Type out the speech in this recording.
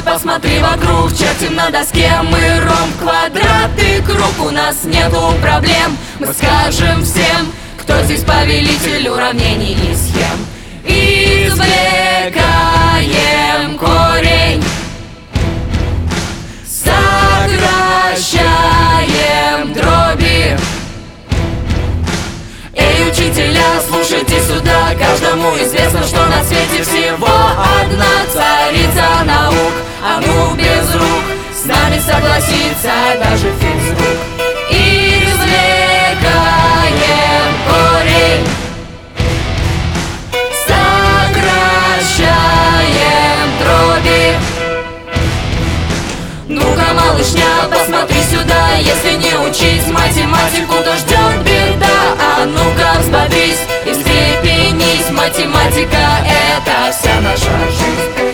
посмотри вокруг. Чертим на доске мы ромб, квадрат и круг. У нас нету проблем, мы скажем всем, кто здесь повелитель уравнений и схем. Извлекаем корень, сокращаем дроби. Эй, учителя, слушайте сюда. Каждому известно, что на свете всего одна царица наук. А ну без рук, с нами согласится даже физрук. Извлекаем корень, сокращаем дроби. Ну-ка, малышня, посмотри сюда. Если не учить математику, то ждет беда. А ну-ка, взбодрись и встрепенись. Математика — это вся наша жизнь.